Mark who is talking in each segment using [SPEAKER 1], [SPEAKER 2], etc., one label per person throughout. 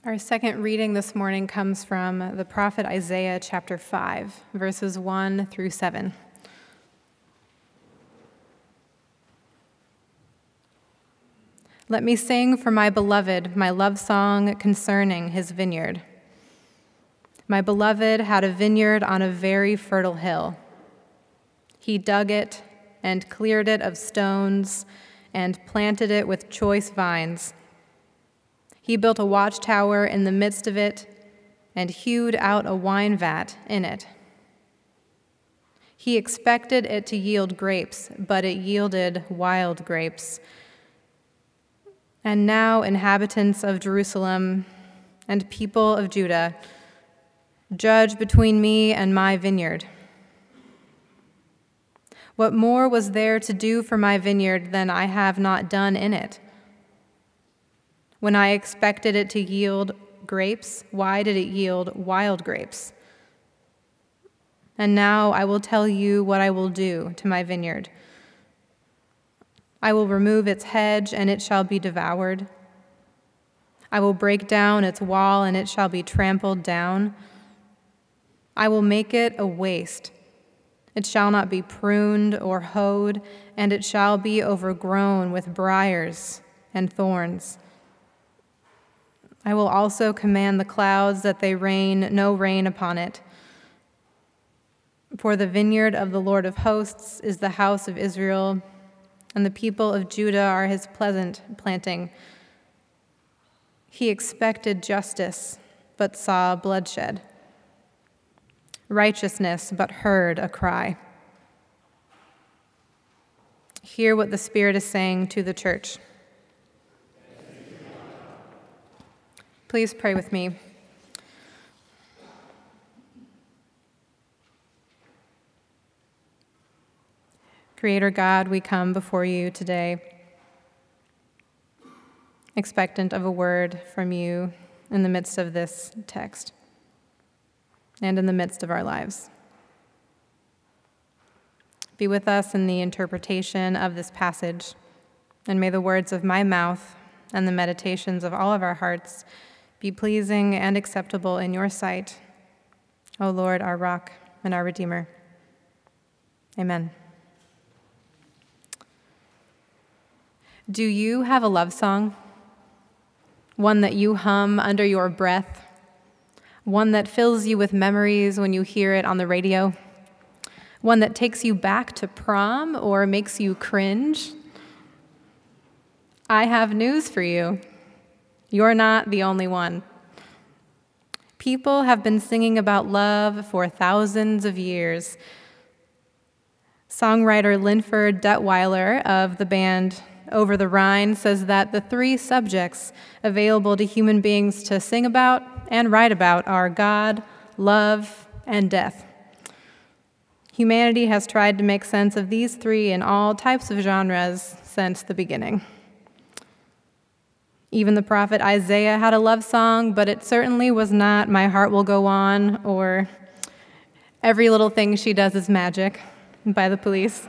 [SPEAKER 1] Our second reading this morning comes from the prophet Isaiah chapter 5, verses 1 through 7. Let me sing for my beloved my love song concerning his vineyard. My beloved had a vineyard on a very fertile hill. He dug it and cleared it of stones and planted it with choice vines. He built a watchtower in the midst of it and hewed out a wine vat in it. He expected it to yield grapes, but it yielded wild grapes. And now, inhabitants of Jerusalem and people of Judah, judge between me and my vineyard. What more was there to do for my vineyard than I have not done in it? When I expected it to yield grapes, why did it yield wild grapes? And now I will tell you what I will do to my vineyard. I will remove its hedge, and it shall be devoured. I will break down its wall, and it shall be trampled down. I will make it a waste. It shall not be pruned or hoed, and it shall be overgrown with briars and thorns. I will also command the clouds that they rain no rain upon it. For the vineyard of the Lord of hosts is the house of Israel, and the people of Judah are his pleasant planting. He expected justice, but saw bloodshed, righteousness, but heard a cry. Hear what the Spirit is saying to the church. Please pray with me. Creator God, we come before you today, expectant of a word from you in the midst of this text and in the midst of our lives. Be with us in the interpretation of this passage, and may the words of my mouth and the meditations of all of our hearts be pleasing and acceptable in your sight, O Lord, our rock and our Redeemer. Amen. Do you have a love song? One that you hum under your breath? One that fills you with memories when you hear it on the radio? One that takes you back to prom or makes you cringe? I have news for you. You're not the only one. People have been singing about love for thousands of years. Songwriter Linford Detweiler of the band Over the Rhine says that the three subjects available to human beings to sing about and write about are God, love, and death. Humanity has tried to make sense of these three in all types of genres since the beginning. Even the prophet Isaiah had a love song, but it certainly was not My Heart Will Go On or Every Little Thing She Does Is Magic by the Police.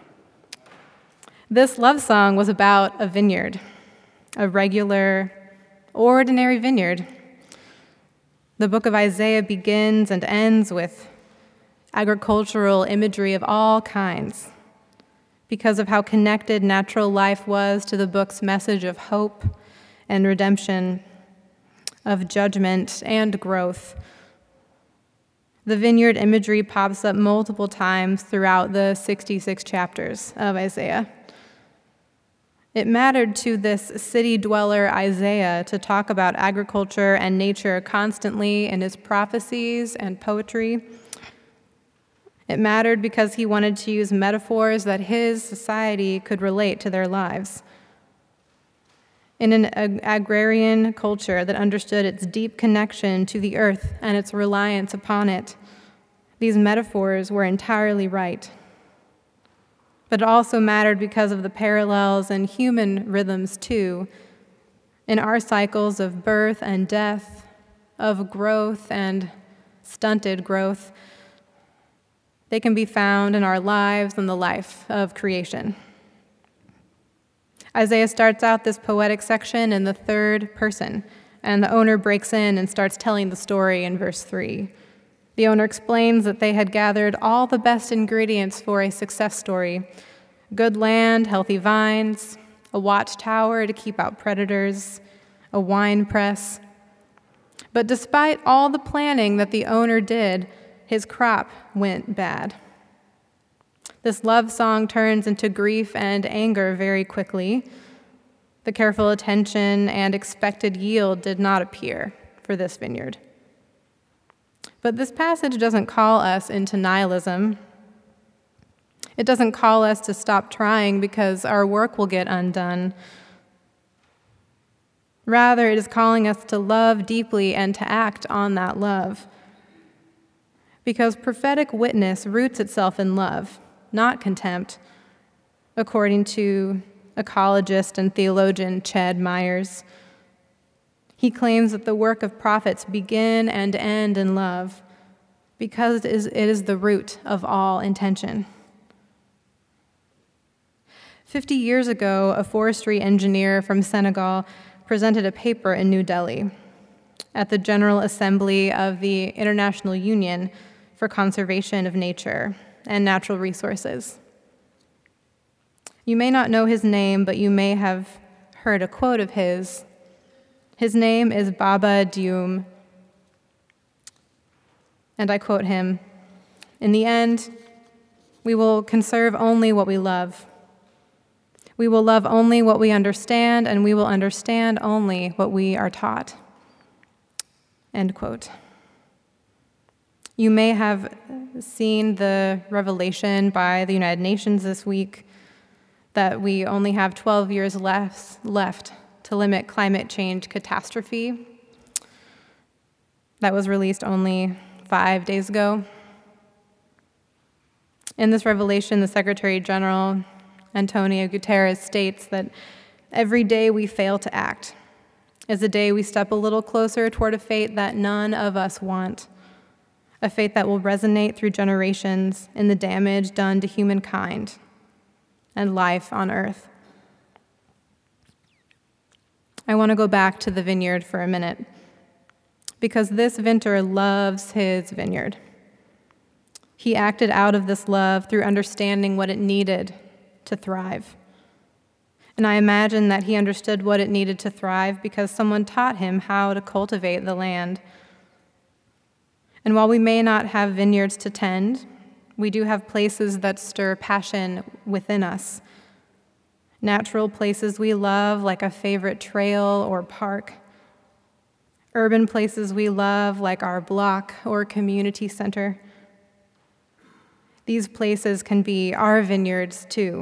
[SPEAKER 1] This love song was about a vineyard, a regular, ordinary vineyard. The book of Isaiah begins and ends with agricultural imagery of all kinds because of how connected natural life was to the book's message of hope and redemption, of judgment and growth. The vineyard imagery pops up multiple times throughout the 66 chapters of Isaiah. It mattered to this city dweller Isaiah to talk about agriculture and nature constantly in his prophecies and poetry. It mattered because he wanted to use metaphors that his society could relate to their lives. In an agrarian culture that understood its deep connection to the earth and its reliance upon it, these metaphors were entirely right. But it also mattered because of the parallels in human rhythms, too, in our cycles of birth and death, of growth and stunted growth. They can be found in our lives and the life of creation. Isaiah starts out this poetic section in the third person, and the owner breaks in and starts telling the story in verse 3. The owner explains that they had gathered all the best ingredients for a success story: good land, healthy vines, a watchtower to keep out predators, a wine press. But despite all the planning that the owner did, his crop went bad. This love song turns into grief and anger very quickly. The careful attention and expected yield did not appear for this vineyard. But this passage doesn't call us into nihilism. It doesn't call us to stop trying because our work will get undone. Rather, it is calling us to love deeply and to act on that love. Because prophetic witness roots itself in love, not contempt, according to ecologist and theologian Chad Myers. He claims that the work of prophets begin and end in love because it is the root of all intention. 50 years ago, a forestry engineer from Senegal presented a paper in New Delhi at the General Assembly of the International Union for Conservation of Nature and Natural Resources. You may not know his name, but you may have heard a quote of his. His name is Baba Dioum, and I quote him, "In the end, we will conserve only what we love. We will love only what we understand, and we will understand only what we are taught." End quote. You may have seen the revelation by the United Nations this week that we only have 12 years left to limit climate change catastrophe. That was released only 5 days ago. In this revelation, the Secretary General, Antonio Guterres, states that every day we fail to act is a day we step a little closer toward a fate that none of us want, a fate that will resonate through generations in the damage done to humankind and life on earth. I want to go back to the vineyard for a minute, because this vintner loves his vineyard. He acted out of this love through understanding what it needed to thrive. And I imagine that he understood what it needed to thrive because someone taught him how to cultivate the land. And while we may not have vineyards to tend, we do have places that stir passion within us. Natural places we love, like a favorite trail or park. Urban places we love, like our block or community center. These places can be our vineyards too.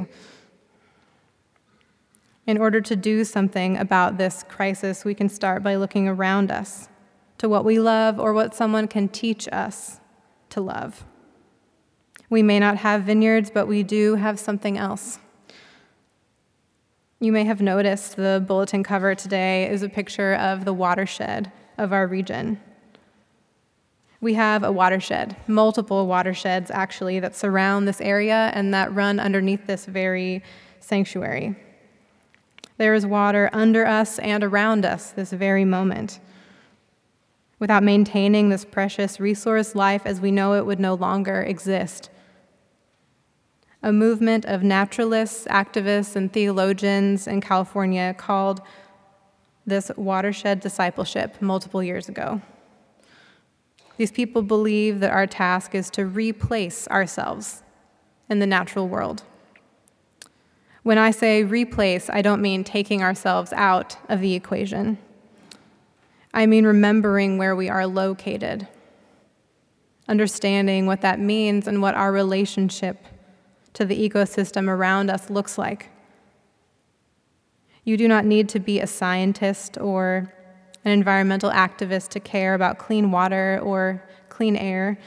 [SPEAKER 1] In order to do something about this crisis, we can start by looking around us to what we love or what someone can teach us to love. We may not have vineyards, but we do have something else. You may have noticed the bulletin cover today is a picture of the watershed of our region. We have a watershed, multiple watersheds actually, that surround this area and that run underneath this very sanctuary. There is water under us and around us this very moment. Without maintaining this precious resource, life as we know it would no longer exist. A movement of naturalists, activists, and theologians in California called this watershed discipleship multiple years ago. These people believe that our task is to replace ourselves in the natural world. When I say replace, I don't mean taking ourselves out of the equation. I mean remembering where we are located, understanding what that means and what our relationship to the ecosystem around us looks like. You do not need to be a scientist or an environmental activist to care about clean water or clean air.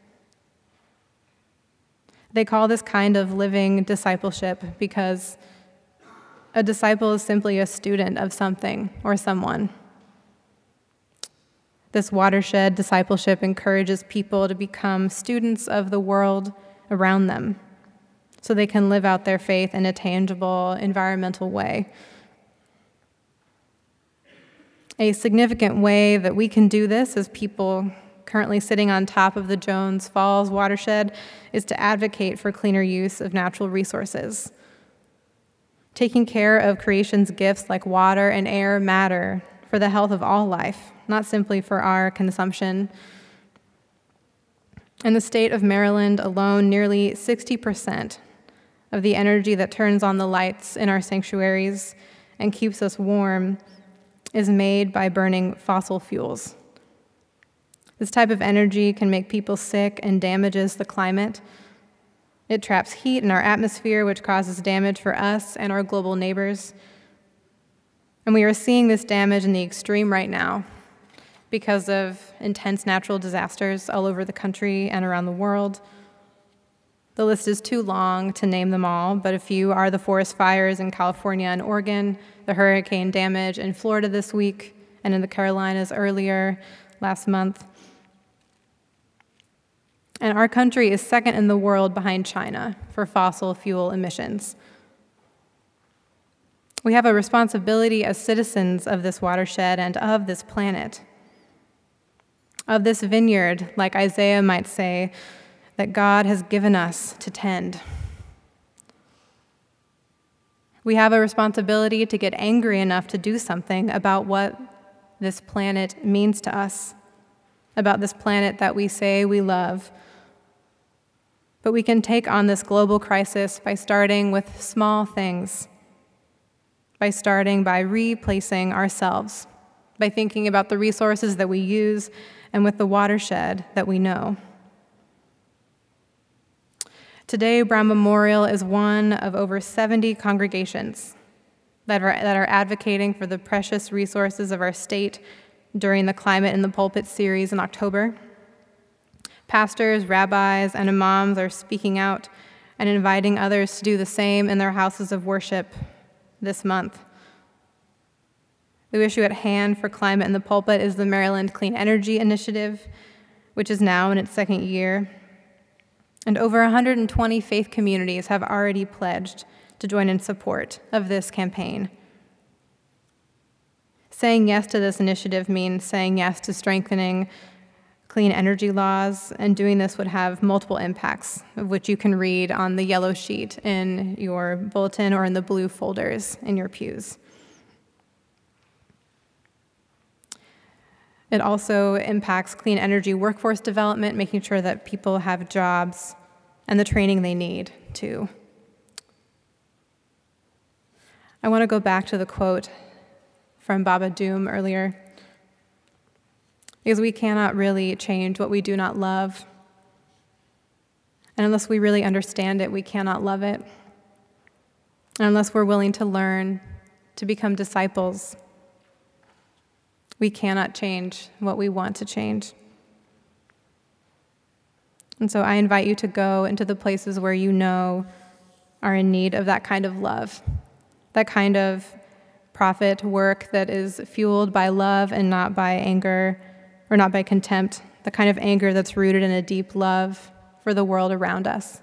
[SPEAKER 1] They call this kind of living discipleship because a disciple is simply a student of something or someone. This watershed discipleship encourages people to become students of the world around them so they can live out their faith in a tangible, environmental way. A significant way that we can do this as people currently sitting on top of the Jones Falls watershed is to advocate for cleaner use of natural resources. Taking care of creation's gifts like water and air matter for the health of all life, not simply for our consumption. In the state of Maryland alone, nearly 60% of the energy that turns on the lights in our sanctuaries and keeps us warm is made by burning fossil fuels. This type of energy can make people sick and damages the climate. It traps heat in our atmosphere, which causes damage for us and our global neighbors. And we are seeing this damage in the extreme right now because of intense natural disasters all over the country and around the world. The list is too long to name them all, but a few are the forest fires in California and Oregon, the hurricane damage in Florida this week, and in the Carolinas earlier last month. And our country is second in the world behind China for fossil fuel emissions. We have a responsibility as citizens of this watershed and of this planet, of this vineyard, like Isaiah might say, that God has given us to tend. We have a responsibility to get angry enough to do something about what this planet means to us, about this planet that we say we love. But we can take on this global crisis by starting with small things, by starting by replacing ourselves, by thinking about the resources that we use and with the watershed that we know. Today, Brown Memorial is one of over 70 congregations that are advocating for the precious resources of our state during the Climate in the Pulpit series in October. Pastors, rabbis, and imams are speaking out and inviting others to do the same in their houses of worship this month. The issue at hand for Climate in the Pulpit is the Maryland Clean Energy Initiative, which is now in its second year. And over 120 faith communities have already pledged to join in support of this campaign. Saying yes to this initiative means saying yes to strengthening clean energy laws, and doing this would have multiple impacts, of which you can read on the yellow sheet in your bulletin or in the blue folders in your pews. It also impacts clean energy workforce development, making sure that people have jobs and the training they need, too. I want to go back to the quote from Baba Doom earlier, because we cannot really change what we do not love. And unless we really understand it, we cannot love it. And unless we're willing to learn, to become disciples, we cannot change what we want to change. And so I invite you to go into the places where you know are in need of that kind of love, that kind of prophet work that is fueled by love and not by anger or not by contempt, the kind of anger that's rooted in a deep love for the world around us.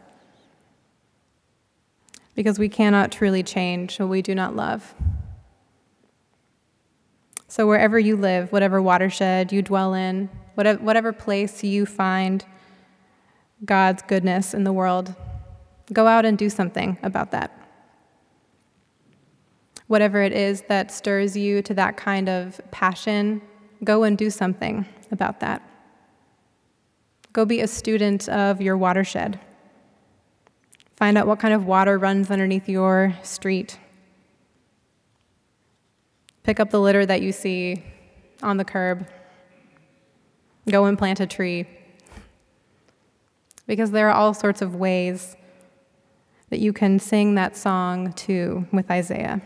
[SPEAKER 1] Because we cannot truly change what we do not love. So wherever you live, whatever watershed you dwell in, whatever place you find God's goodness in the world, go out and do something about that. Whatever it is that stirs you to that kind of passion, go and do something about that. Go be a student of your watershed. Find out what kind of water runs underneath your street. Pick up the litter that you see on the curb. Go and plant a tree. Because there are all sorts of ways that you can sing that song too with Isaiah.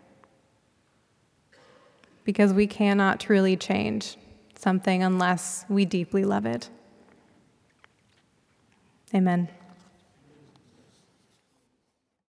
[SPEAKER 1] Because we cannot truly change something unless we deeply love it. Amen.